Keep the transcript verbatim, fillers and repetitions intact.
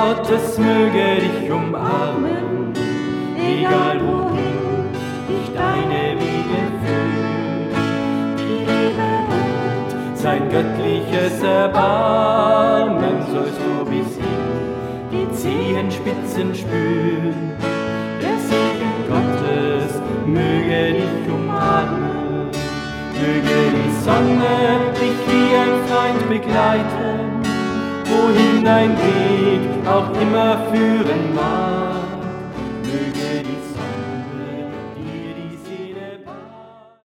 Gottes möge dich umarmen, egal wohin dich deine Wege führen. Die Liebe und sein göttliches Erbarmen sollst du bis in die Zehenspitzen spüren. Der Segen Gottes möge dich umarmen, möge die Sonne dich wie ein Freund begleiten, wohin dein Weg auch immer führen mag.